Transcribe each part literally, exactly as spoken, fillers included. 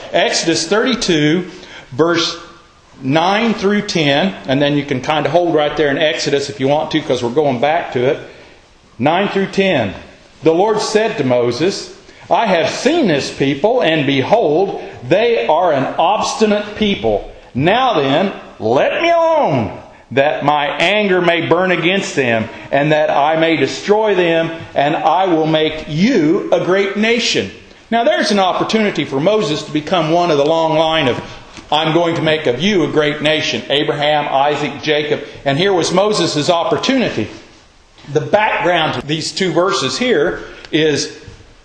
Exodus thirty-two, verse nine through ten, and then you can kind of hold right there in Exodus if you want to, because we're going back to it. nine through ten. The Lord said to Moses, I have seen this people, and behold, they are an obstinate people. Now then, let me alone, that my anger may burn against them, and that I may destroy them, and I will make you a great nation. Now there's an opportunity for Moses to become one of the long line of, I'm going to make of you a great nation. Abraham, Isaac, Jacob. And here was Moses' opportunity. The background to these two verses here is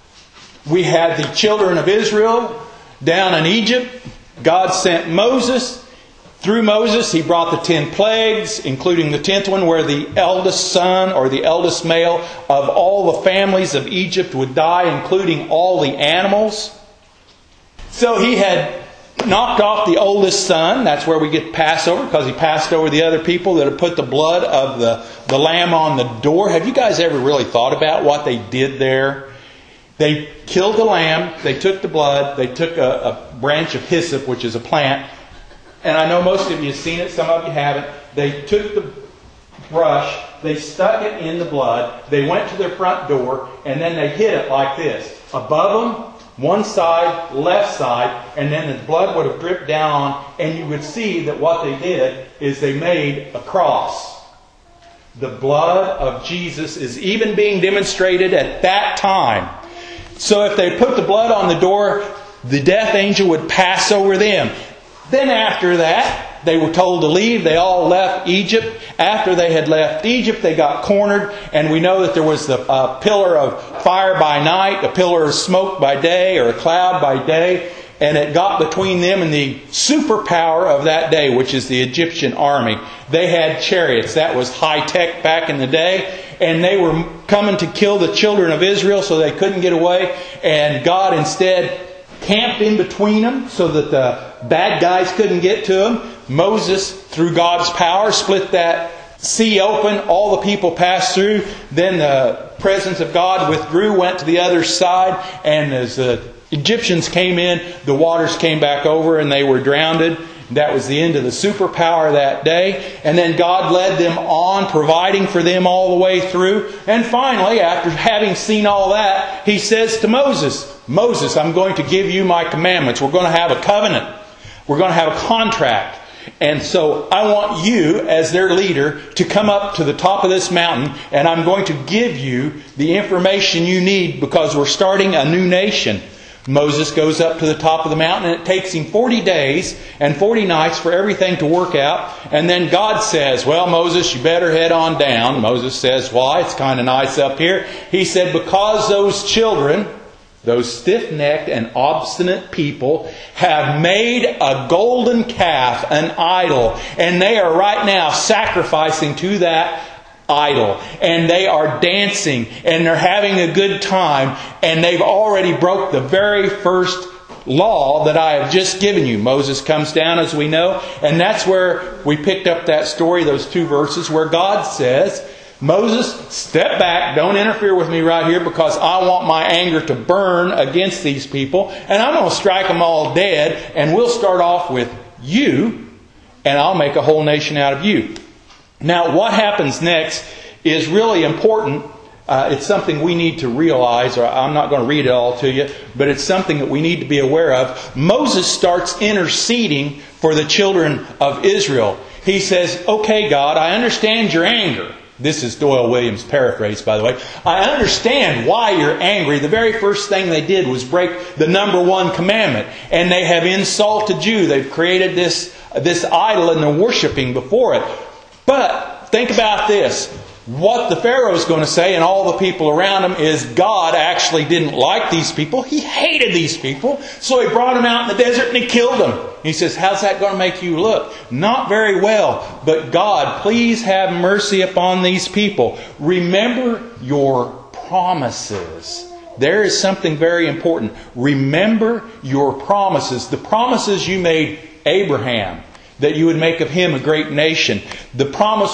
we had the children of Israel down in Egypt. God sent Moses. Through Moses, He brought the ten plagues, including the tenth one, where the eldest son or the eldest male of all the families of Egypt would die, including all the animals. So He had knocked off the oldest son. That's where we get Passover, because He passed over the other people that had put the blood of the, the lamb on the door. Have you guys ever really thought about what they did there? They killed the lamb, they took the blood, they took a, a branch of hyssop, which is a plant. And I know most of you have seen it, some of you haven't. They took the brush, they stuck it in the blood, they went to their front door, and then they hid it like this. Above them, one side, left side, and then the blood would have dripped down on, and you would see that what they did is they made a cross. The blood of Jesus is even being demonstrated at that time. So if they put the blood on the door, the death angel would pass over them. Then after that, they were told to leave. They all left Egypt. After they had left Egypt, they got cornered. And we know that there was the uh, pillar of fire by night, a pillar of smoke by day, or a cloud by day. And it got between them and the superpower of that day, which is the Egyptian army. They had chariots. That was high tech back in the day. And they were coming to kill the children of Israel, so they couldn't get away. And God instead camped in between them so that the bad guys couldn't get to them. Moses, through God's power, split that sea open. All the people passed through. Then the presence of God withdrew, went to the other side. And as the Egyptians came in, the waters came back over and they were drowned. That was the end of the superpower that day. And then God led them on, providing for them all the way through. And finally, after having seen all that, He says to Moses, Moses, I'm going to give you my commandments. We're going to have a covenant. We're going to have a contract. And so I want you, as their leader, to come up to the top of this mountain, and I'm going to give you the information you need, because we're starting a new nation. Moses goes up to the top of the mountain, and it takes him forty days and forty nights for everything to work out. And then God says, well, Moses, you better head on down. Moses says, why? It's kind of nice up here. He said, because those children, those stiff-necked and obstinate people, have made a golden calf an idol. And they are right now sacrificing to that idol. And they are dancing. And they're having a good time. And they've already broke the very first law that I have just given you. Moses comes down, as we know. And that's where we picked up that story, those two verses, where God says, Moses, step back. Don't interfere with me right here, because I want my anger to burn against these people. And I'm going to strike them all dead. And we'll start off with you. And I'll make a whole nation out of you. Now, what happens next is really important. Uh, it's something we need to realize. Or I'm not going to read it all to you. But it's something that we need to be aware of. Moses starts interceding for the children of Israel. He says, okay, God, I understand your anger. This is Doyle Williams' paraphrase, by the way. I understand why you're angry. The very first thing they did was break the number one commandment. And they have insulted you. They've created this, this idol and they're worshiping before it. But think about this. What the Pharaoh's going to say and all the people around him is God actually didn't like these people. He hated these people. So He brought them out in the desert and He killed them. He says, how's that going to make you look? Not very well. But God, please have mercy upon these people. Remember your promises. There is something very important. Remember your promises. The promises you made Abraham, that you would make of him a great nation. The promise was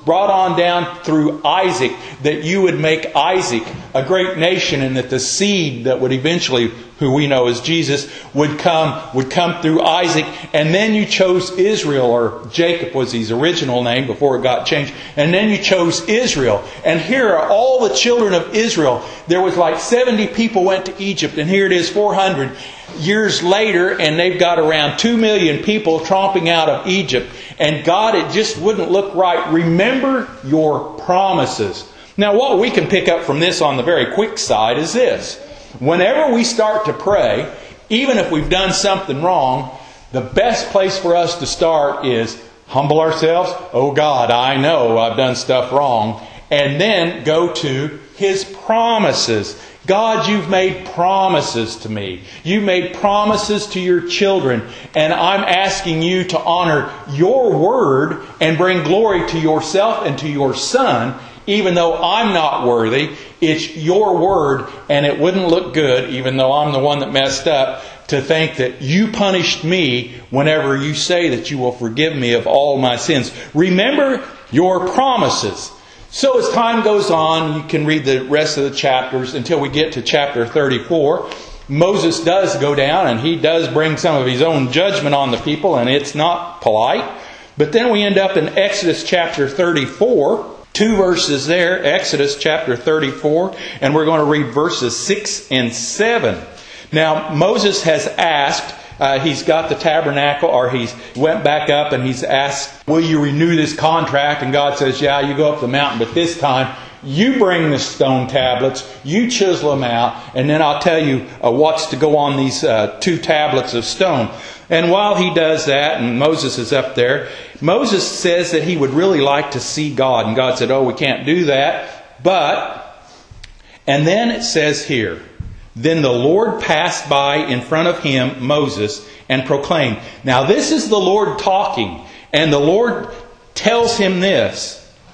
brought on down through Isaac, that you would make Isaac a great nation, and that the seed that would eventually, who we know as Jesus, would come would come through Isaac. And then you chose Israel, or Jacob was his original name before it got changed. And then you chose Israel. And here are all the children of Israel. There was like seventy people went to Egypt, and here it is four hundred years later, and they've got around two million people tromping out of Egypt. And God, it just wouldn't look right. Remember your promises. Now, what we can pick up from this on the very quick side is this. Whenever we start to pray, even if we've done something wrong, the best place for us to start is humble ourselves. Oh God, I know I've done stuff wrong. And then go to His promises. God, you've made promises to me. You've made promises to your children. And I'm asking you to honor your word and bring glory to yourself and to your Son. Even though I'm not worthy, it's your word, and it wouldn't look good, even though I'm the one that messed up, to think that you punished me whenever you say that you will forgive me of all my sins. Remember your promises. So as time goes on, you can read the rest of the chapters until we get to chapter thirty-four. Moses does go down, and he does bring some of his own judgment on the people, and it's not polite. But then we end up in Exodus chapter thirty-four. Two verses there, Exodus chapter thirty-four, and we're going to read verses six and seven. Now, Moses has asked, uh, he's got the tabernacle, or he's went back up and he's asked, will you renew this contract? And God says, yeah, you go up the mountain, but this time you bring the stone tablets, you chisel them out, and then I'll tell you uh, what's to go on these uh, two tablets of stone. And while he does that, and Moses is up there, Moses says that he would really like to see God. And God said, oh, we can't do that. But, and then it says here, then the Lord passed by in front of him, Moses, and proclaimed. Now this is the Lord talking. And the Lord tells him this.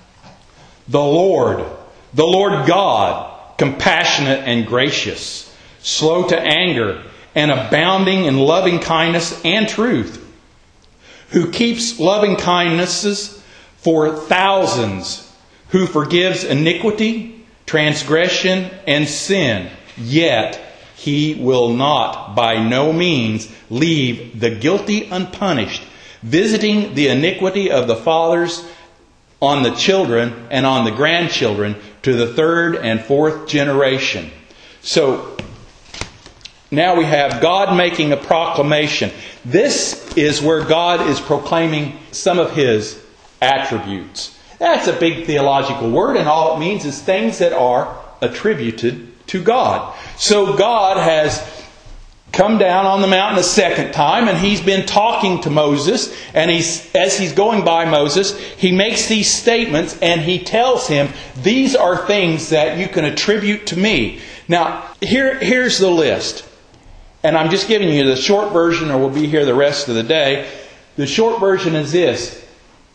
The Lord, the Lord God, compassionate and gracious, slow to anger, and abounding in loving kindness and truth, who keeps loving kindnesses for thousands, who forgives iniquity, transgression, and sin, yet He will not by no means leave the guilty unpunished, visiting the iniquity of the fathers on the children and on the grandchildren to the third and fourth generation. So now we have God making a proclamation. This is where God is proclaiming some of His attributes. That's a big theological word, and all it means is things that are attributed to God. So God has come down on the mountain a second time, and He's been talking to Moses, and he's as He's going by Moses, He makes these statements, and He tells him, these are things that you can attribute to me. Now, here, here's the list. And I'm just giving you the short version, or we'll be here the rest of the day. The short version is this.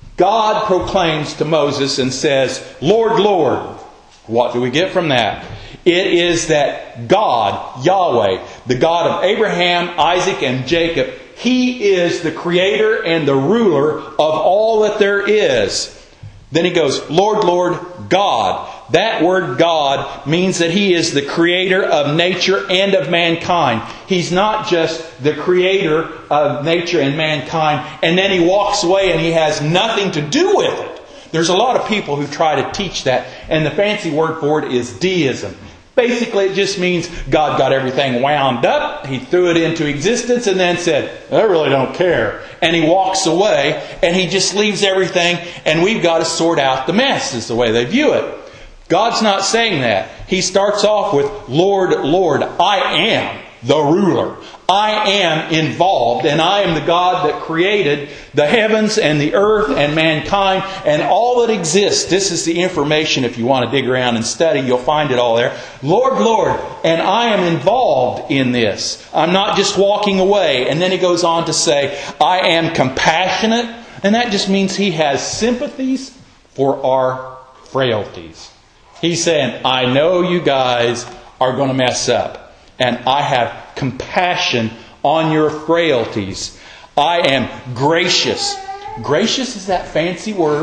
God proclaims to Moses and says, Lord, Lord. What do we get from that? It is that God, Yahweh, the God of Abraham, Isaac, and Jacob, He is the creator and the ruler of all that there is. Then he goes, Lord, Lord, God. That word God means that He is the creator of nature and of mankind. He's not just the creator of nature and mankind, and then He walks away and He has nothing to do with it. There's a lot of people who try to teach that, and the fancy word for it is deism. Basically, it just means God got everything wound up, He threw it into existence, and then said, I really don't care. And He walks away, and He just leaves everything, and we've got to sort out the mess, is the way they view it. God's not saying that. He starts off with, Lord, Lord, I am the ruler. I am involved, and I am the God that created the heavens and the earth and mankind and all that exists. This is the information. If you want to dig around and study, you'll find it all there. Lord, Lord, and I am involved in this. I'm not just walking away. And then He goes on to say, I am compassionate, and that just means He has sympathies for our frailties. He's saying, I know you guys are going to mess up, and I have compassion on your frailties. I am gracious. Gracious is that fancy word.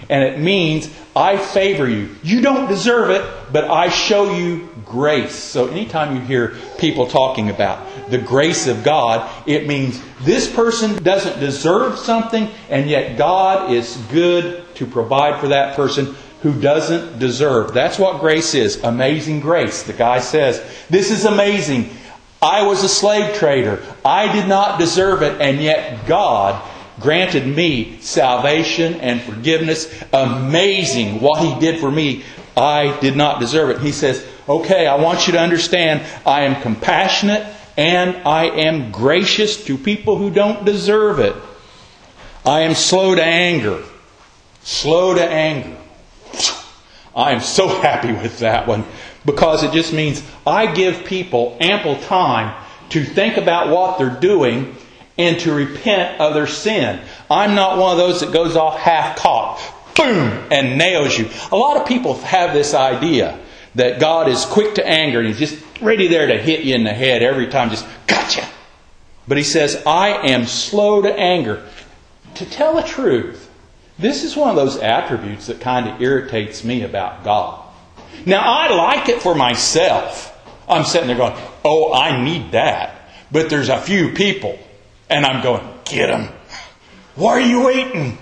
And it means I favor you. You don't deserve it, but I show you grace. So anytime you hear people talking about the grace of God, it means this person doesn't deserve something, and yet God is good to provide for that person who doesn't deserve. That's what grace is. Amazing grace. The guy says, this is amazing. I was a slave trader. I did not deserve it, and yet God granted me salvation and forgiveness. Amazing what He did for me. I did not deserve it. He says, okay, I want you to understand, I am compassionate and I am gracious to people who don't deserve it. I am slow to anger. Slow to anger. I am so happy with that one, because it just means I give people ample time to think about what they're doing and to repent of their sin. I'm not one of those that goes off half-cocked, boom, and nails you. A lot of people have this idea that God is quick to anger and He's just ready there to hit you in the head every time, just gotcha. But He says, I am slow to anger. To tell the truth, this is one of those attributes that kind of irritates me about God. Now, I like it for myself. I'm sitting there going, oh, I need that. But there's a few people, and I'm going, get them. Why are you waiting?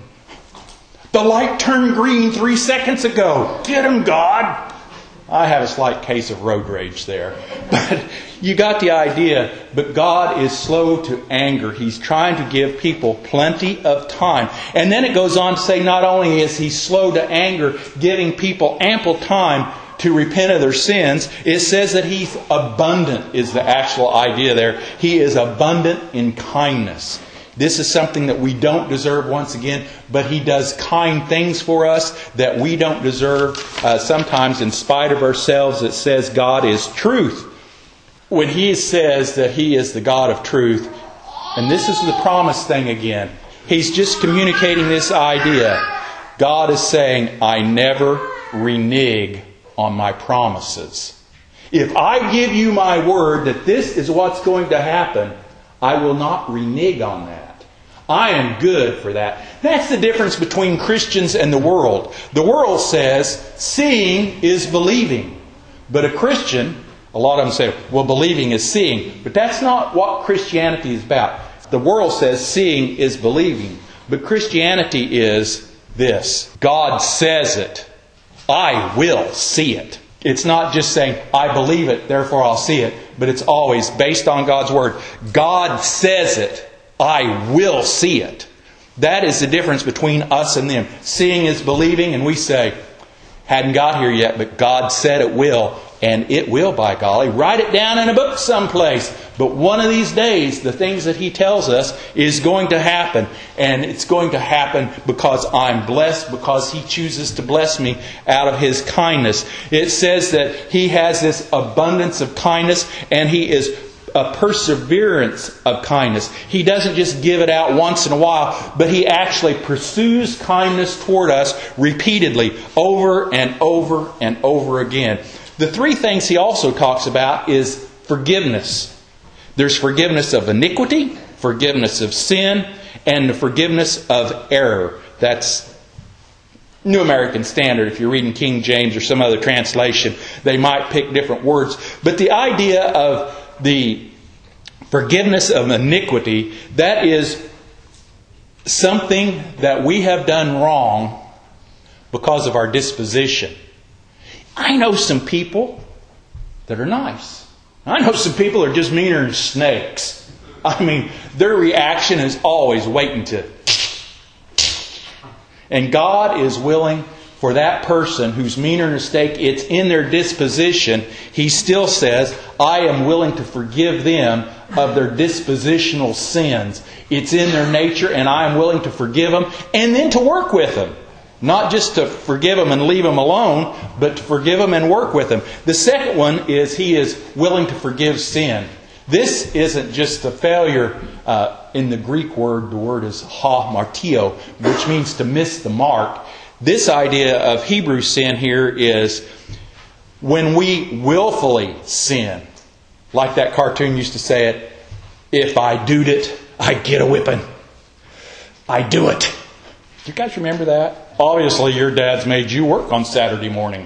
The light turned green three seconds ago. Get them, God. I have a slight case of road rage there. But you got the idea. But God is slow to anger. He's trying to give people plenty of time. And then it goes on to say, not only is He slow to anger, giving people ample time to repent of their sins, it says that He's abundant is the actual idea there. He is abundant in kindness. This is something that we don't deserve once again, but He does kind things for us that we don't deserve. Uh, sometimes in spite of ourselves, it says God is truth. When He says that He is the God of truth, and this is the promise thing again, He's just communicating this idea. God is saying, I never renege on my promises. If I give you my word that this is what's going to happen, I will not renege on that. I am good for that. That's the difference between Christians and the world. The world says seeing is believing. But a Christian, a lot of them say, well, believing is seeing. But that's not what Christianity is about. The world says seeing is believing. But Christianity is this. God says it. I will see it. It's not just saying, I believe it, therefore I'll see it. But it's always based on God's Word. God says it. I will see it. That is the difference between us and them. Seeing is believing, and we say, hadn't got here yet, but God said it will. And it will, by golly. Write it down in a book someplace. But one of these days, the things that He tells us is going to happen. And it's going to happen because I'm blessed, because He chooses to bless me out of His kindness. It says that He has this abundance of kindness, and He is a perseverance of kindness. He doesn't just give it out once in a while, but He actually pursues kindness toward us repeatedly, over and over and over again. The three things He also talks about is forgiveness. There's forgiveness of iniquity, forgiveness of sin, and the forgiveness of error. That's New American Standard. If you're reading King James or some other translation, they might pick different words. But the idea of the forgiveness of iniquity, that is something that we have done wrong because of our disposition. I know some people that are nice. I know some people are just meaner than snakes. I mean, their reaction is always waiting to... And God is willing for that person who's meaner than a snake, it's in their disposition. He still says, I am willing to forgive them of their dispositional sins. It's in their nature, and I am willing to forgive them and then to work with them. Not just to forgive them and leave them alone, but to forgive them and work with them. The second one is He is willing to forgive sin. This isn't just a failure. Uh, in the Greek word, the word is hamartio, which means to miss the mark. This idea of Hebrew sin here is when we willfully sin. Like that cartoon used to say it, if I doed it, I get a whipping. I do it. Do you guys remember that? Obviously, your dad's made you work on Saturday morning.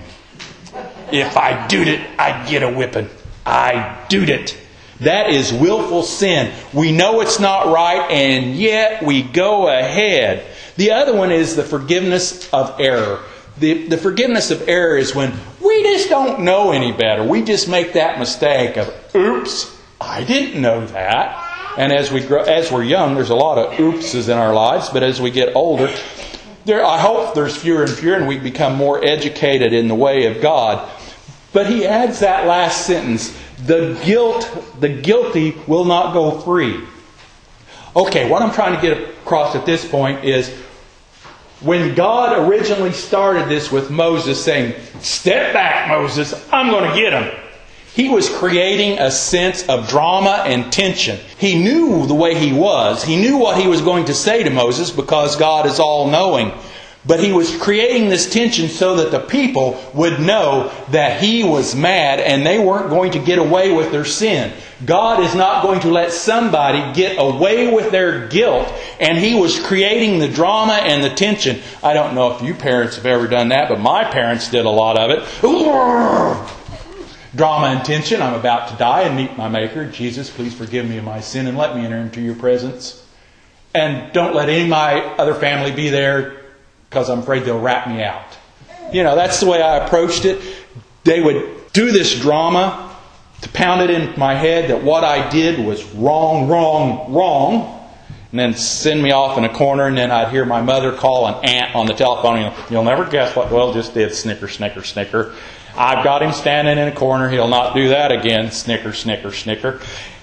If I doed it, I'd get a whipping. I doed it. That is willful sin. We know it's not right, and yet we go ahead. The other one is the forgiveness of error. The, the forgiveness of error is when we just don't know any better. We just make that mistake of, oops, I didn't know that. And as we grow, as we're young, there's a lot of oopses in our lives. But as we get older, there, I hope there's fewer and fewer, and we become more educated in the way of God. But he adds that last sentence, the guilt, the guilty will not go free. Okay, what I'm trying to get across at this point is when God originally started this with Moses saying, step back, Moses, I'm going to get him. He was creating a sense of drama and tension. He knew the way he was. He knew what he was going to say to Moses because God is all-knowing. But he was creating this tension so that the people would know that he was mad and they weren't going to get away with their sin. God is not going to let somebody get away with their guilt. And he was creating the drama and the tension. I don't know if you parents have ever done that, but my parents did a lot of it. Drama and tension. I'm about to die and meet my Maker. Jesus, please forgive me of my sin and let me enter into your presence. And don't let any of my other family be there, because I'm afraid they'll rat me out. You know, that's the way I approached it. They would do this drama to pound it in my head that what I did was wrong, wrong, wrong. And then send me off in a corner, and then I'd hear my mother call an aunt on the telephone. And you'll never guess what Will just did. Snicker, snicker, snicker. I've got him standing in a corner. He'll not do that again. Snicker, snicker, snicker.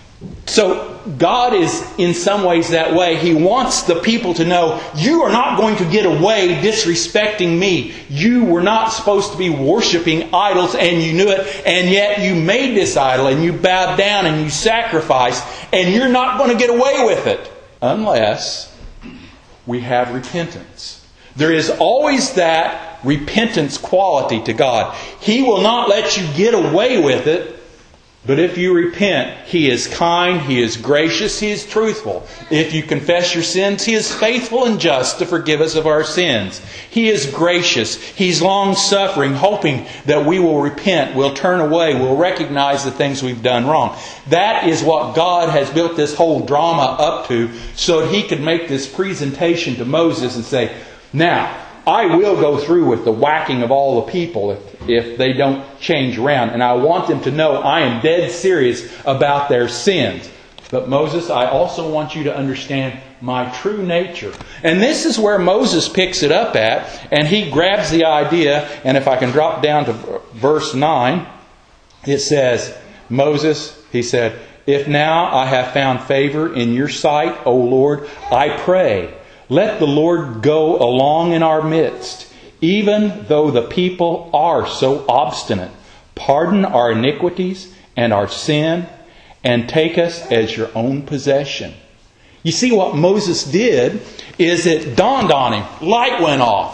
So God is in some ways that way. He wants the people to know, you are not going to get away disrespecting me. You were not supposed to be worshiping idols, and you knew it, and yet you made this idol and you bowed down and you sacrificed, and you're not going to get away with it unless we have repentance. There is always that repentance quality to God. He will not let you get away with it. But if you repent, He is kind, He is gracious, He is truthful. If you confess your sins, He is faithful and just to forgive us of our sins. He is gracious. He's long-suffering, hoping that we will repent, we'll turn away, we'll recognize the things we've done wrong. That is what God has built this whole drama up to, so that He could make this presentation to Moses and say, now, I will go through with the whacking of all the people if, if they don't change around. And I want them to know I am dead serious about their sins. But Moses, I also want you to understand my true nature. And this is where Moses picks it up at. And he grabs the idea. And if I can drop down to verse nine, it says, Moses, he said, if now I have found favor in your sight, O Lord, I pray, let the Lord go along in our midst, even though the people are so obstinate. Pardon our iniquities and our sin, and take us as your own possession. You see, what Moses did is it dawned on him. Light went off.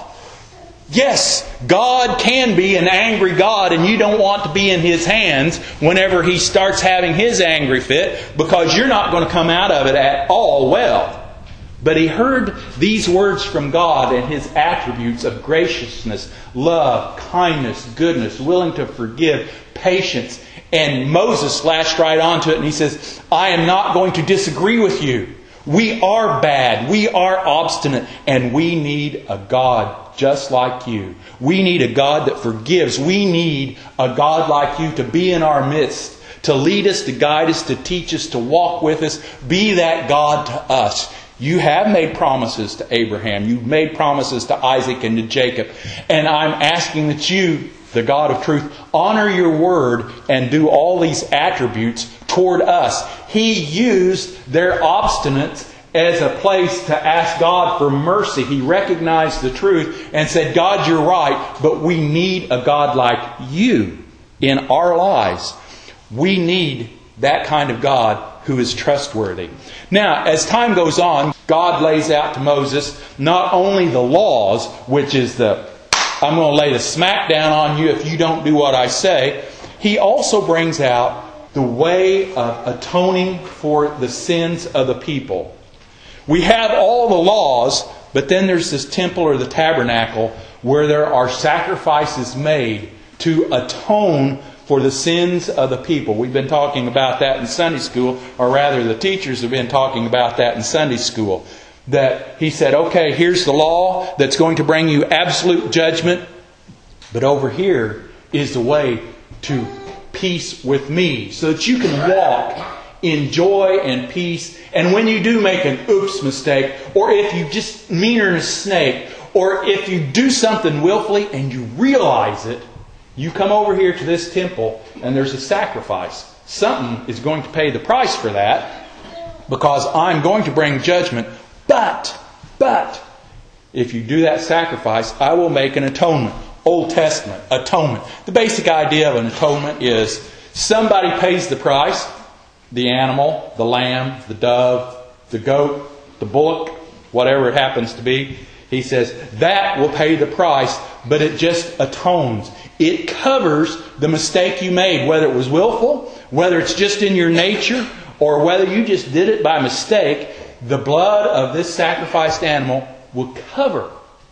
Yes, God can be an angry God, and you don't want to be in His hands whenever He starts having His angry fit, because you're not going to come out of it at all well. But he heard these words from God and His attributes of graciousness, love, kindness, goodness, willing to forgive, patience. And Moses lashed right onto it and he says, I am not going to disagree with you. We are bad. We are obstinate. And we need a God just like you. We need a God that forgives. We need a God like you to be in our midst, to lead us, to guide us, to teach us, to walk with us. Be that God to us. You have made promises to Abraham. You've made promises to Isaac and to Jacob. And I'm asking that you, the God of truth, honor your word and do all these attributes toward us. He used their obstinance as a place to ask God for mercy. He recognized the truth and said, God, you're right, but we need a God like you in our lives. We need that kind of God who is trustworthy. Now, as time goes on, God lays out to Moses not only the laws, which is the, I'm going to lay the smack down on you if you don't do what I say. He also brings out the way of atoning for the sins of the people. We have all the laws, But then there's this temple or the tabernacle where there are sacrifices made to atone for the sins of the people. We've been talking about that in Sunday school, or rather the teachers have been talking about that in Sunday school. That he said, okay, here's the law that's going to bring you absolute judgment, but over here is the way to peace with me, so that you can walk in joy and peace. And when you do make an oops mistake, or if you just meaner than a snake, or if you do something willfully and you realize it, you come over here to this temple and there's a sacrifice. Something is going to pay the price for that, because I'm going to bring judgment. But, but, if you do that sacrifice, I will make an atonement. Old Testament, atonement. The basic idea of an atonement is somebody pays the price. The animal, the lamb, the dove, the goat, the bullock, whatever it happens to be. He says, that will pay the price, but it just atones. It covers the mistake you made, whether it was willful, whether it's just in your nature, or whether you just did it by mistake. The blood of this sacrificed animal will cover.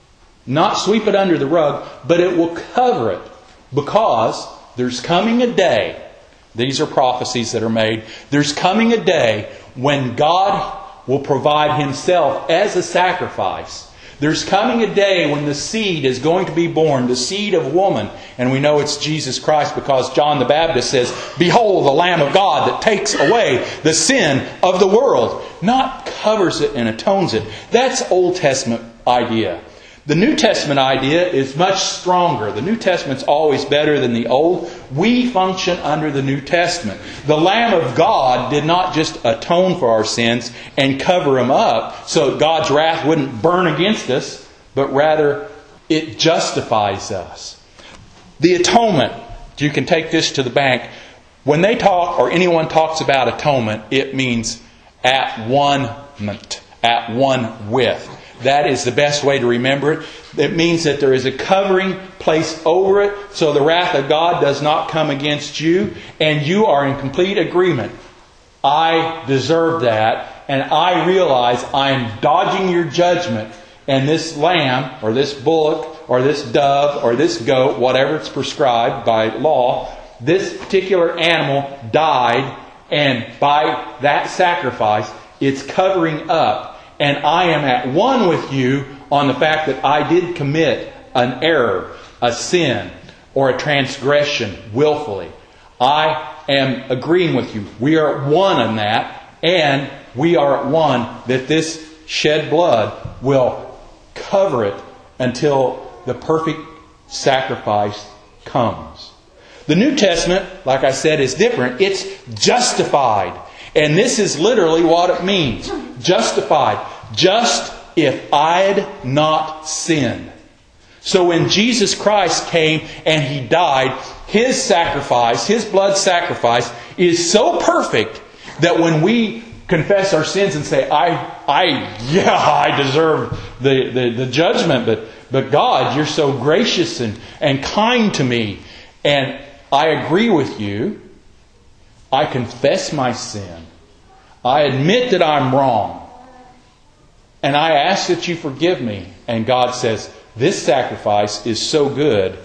Not sweep it under the rug, but it will cover it. Because there's coming a day, these are prophecies that are made, there's coming a day when God will provide Himself as a sacrifice. There's coming a day when the seed is going to be born, the seed of woman. And we know it's Jesus Christ because John the Baptist says, behold the Lamb of God that takes away the sin of the world. Not covers it and atones it. That's Old Testament idea. The New Testament idea is much stronger. The New Testament's always better than the Old. We function under the New Testament. The Lamb of God did not just atone for our sins and cover them up so God's wrath wouldn't burn against us, but rather it justifies us. The atonement, you can take this to the bank. When they talk, or anyone talks about atonement, it means at one-ment, at one with. That is the best way to remember it. It means that there is a covering placed over it so the wrath of God does not come against you, and you are in complete agreement. I deserve that, and I realize I am dodging your judgment, and this lamb or this bullock or this dove or this goat, whatever it's prescribed by law, this particular animal died, and by that sacrifice it's covering up. And I am at one with you on the fact that I did commit an error, a sin, or a transgression willfully. I am agreeing with you. We are at one on that, and we are at one that this shed blood will cover it until the perfect sacrifice comes. The New Testament, like I said, is different. It's justified. And this is literally what it means. Justified. Just if I'd not sinned. So when Jesus Christ came and He died, His sacrifice, His blood sacrifice, is so perfect that when we confess our sins and say, I, I, yeah, I deserve the, the, the judgment, but, but God, You're so gracious and, and kind to me, and I agree with You, I confess my sin, I admit that I'm wrong, and I ask that You forgive me. And God says, this sacrifice is so good.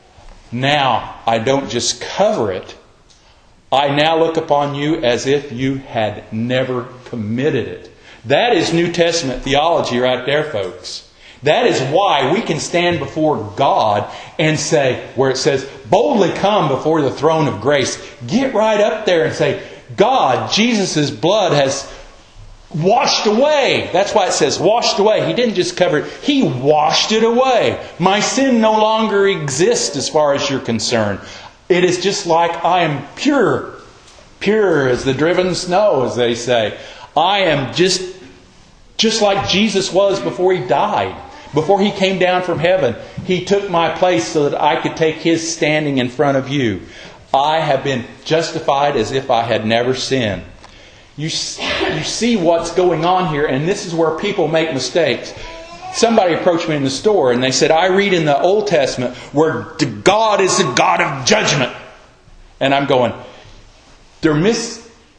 Now I don't just cover it. I now look upon you as if you had never committed it. That is New Testament theology right there, folks. That is why we can stand before God and say, where it says, boldly come before the throne of grace. Get right up there and say, God, Jesus' blood has washed away. That's why it says washed away. He didn't just cover it. He washed it away. My sin no longer exists as far as you're concerned. It is just like I am pure. Pure as the driven snow, as they say. I am just, just like Jesus was before He died. Before He came down from heaven. He took my place so that I could take His standing in front of you. I have been justified as if I had never sinned. You, you see what's going on here, and this is where people make mistakes. Somebody approached me in the store and they said, I read in the Old Testament where God is the God of judgment. And I'm going, they're mis,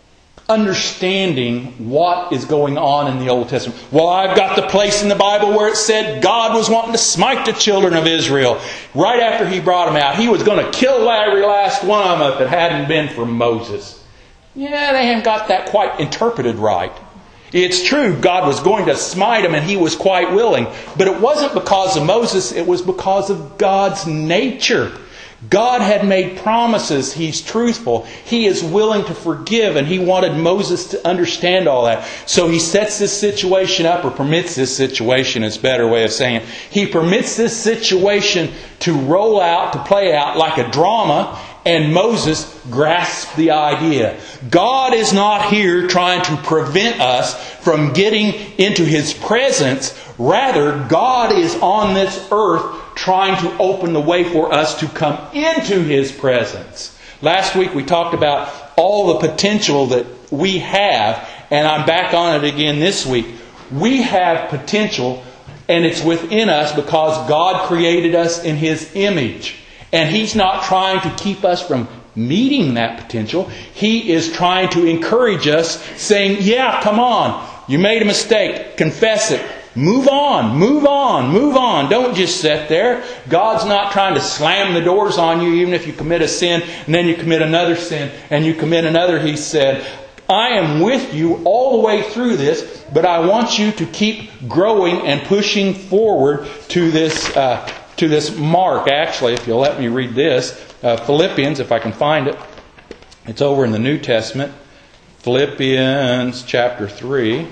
understanding what is going on in the Old Testament. Well, I've got the place in the Bible where it said God was wanting to smite the children of Israel. Right after He brought them out, He was going to kill every last one of them if it hadn't been for Moses. Yeah, they haven't got that quite interpreted right. It's true, God was going to smite them and He was quite willing. But it wasn't because of Moses, it was because of God's nature. God had made promises. He's truthful. He is willing to forgive, and He wanted Moses to understand all that. So He sets this situation up, or permits this situation, is a better way of saying it. He permits this situation to roll out, to play out like a drama, and Moses grasped the idea. God is not here trying to prevent us from getting into His presence. Rather, God is on this earth trying to open the way for us to come into His presence. Last week we talked about all the potential that we have, and I'm back on it again this week. We have potential, and it's within us because God created us in His image. And He's not trying to keep us from meeting that potential. He is trying to encourage us, saying, yeah, come on, you made a mistake, confess it. Move on, move on, move on. Don't just sit there. God's not trying to slam the doors on you even if you commit a sin and then you commit another sin and you commit another. He said, I am with you all the way through this, but I want you to keep growing and pushing forward to this uh, to this mark. Actually, if you'll let me read this, uh, Philippians, if I can find it. It's over in the New Testament. Philippians chapter three.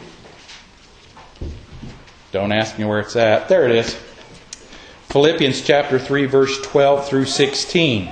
Don't ask me where it's at. There it is. Philippians chapter three, verse twelve through sixteen.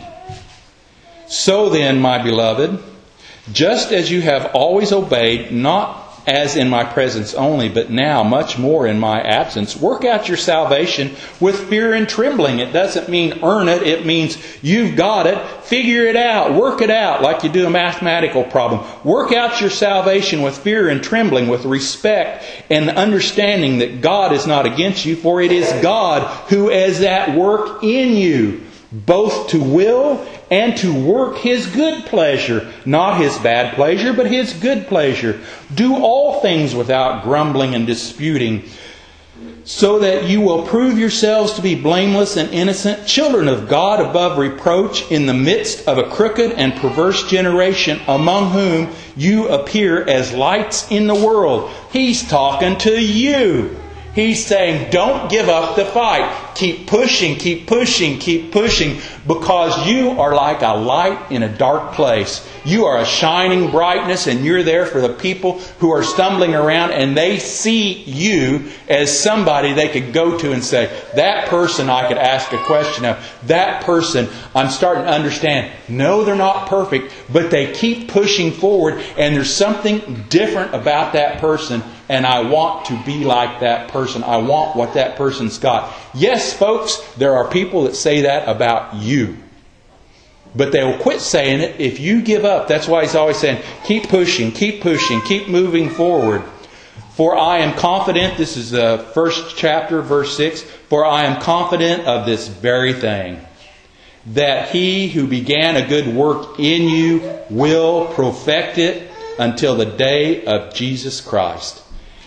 So then, my beloved, just as you have always obeyed, not as in my presence only, but now much more in my absence, work out your salvation with fear and trembling. It doesn't mean earn it. It means you've got it. Figure it out. Work it out like you do a mathematical problem. Work out your salvation with fear and trembling, with respect and the understanding that God is not against you, for it is God who is at work in you, both to will and to work His good pleasure. Not His bad pleasure, but His good pleasure. Do all things without grumbling and disputing, so that you will prove yourselves to be blameless and innocent, children of God above reproach, in the midst of a crooked and perverse generation, among whom you appear as lights in the world. He's talking to you. He's saying, don't give up the fight. Keep pushing, keep pushing, keep pushing, because you are like a light in a dark place. You are a shining brightness, and you're there for the people who are stumbling around, and they see you as somebody they could go to and say, that person I could ask a question of. That person I'm starting to understand. No, they're not perfect, but they keep pushing forward, and there's something different about that person. And I want to be like that person. I want what that person's got. Yes, folks, there are people that say that about you. But they will quit saying it if you give up. That's why He's always saying, keep pushing, keep pushing, keep moving forward. For I am confident, this is the first chapter, verse six, for I am confident of this very thing, that He who began a good work in you will perfect it until the day of Jesus Christ.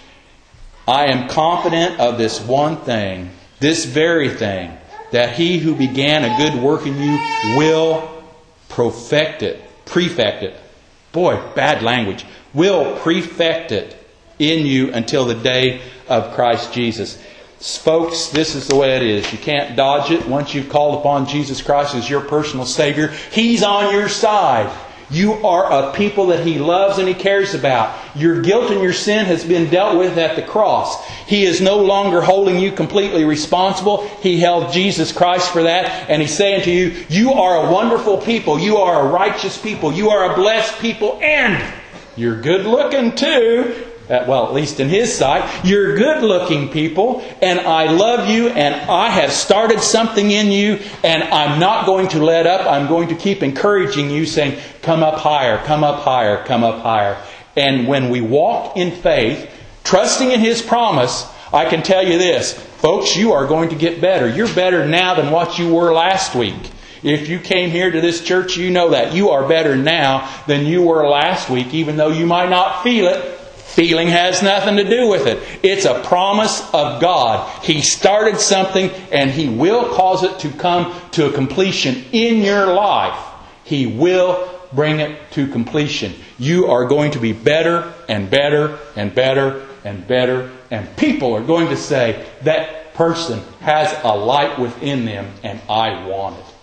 I am confident of this one thing, this very thing, that He who began a good work in you will perfect it, prefect it. Boy, bad language. Will prefect it in you until the day of Christ Jesus. Folks, this is the way it is. You can't dodge it. Once you've called upon Jesus Christ as your personal Savior, He's on your side. You are a people that He loves and He cares about. Your guilt and your sin has been dealt with at the cross. He is no longer holding you completely responsible. He held Jesus Christ for that. And He's saying to you, you are a wonderful people. You are a righteous people. You are a blessed people. And you're good looking too. Uh, well, at least in His sight. You're good-looking people, and I love you, and I have started something in you, and I'm not going to let up. I'm going to keep encouraging you, saying, come up higher, come up higher, come up higher. And when we walk in faith, trusting in His promise, I can tell you this, folks, you are going to get better. You're better now than what you were last week. If you came here to this church, you know that. You are better now than you were last week, even though you might not feel it. Feeling has nothing to do with it. It's a promise of God. He started something and He will cause it to come to a completion in your life. He will bring it to completion. You are going to be better and better and better and better. And people are going to say, that person has a light within them and I want it.